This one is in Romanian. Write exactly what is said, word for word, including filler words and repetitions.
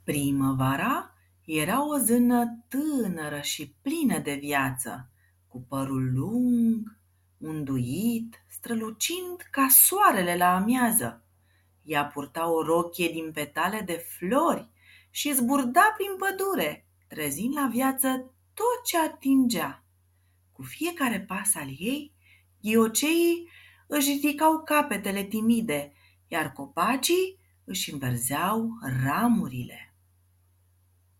Primăvara era o zână tânără și plină de viață, cu părul lung, unduit, strălucind ca soarele la amiază. Ea purta o rochie din petale de flori și zburda prin pădure, trezind la viață tot ce atingea. Cu fiecare pas al ei, ghioceii își ridicau capetele timide, iar copacii își înverzeau ramurile.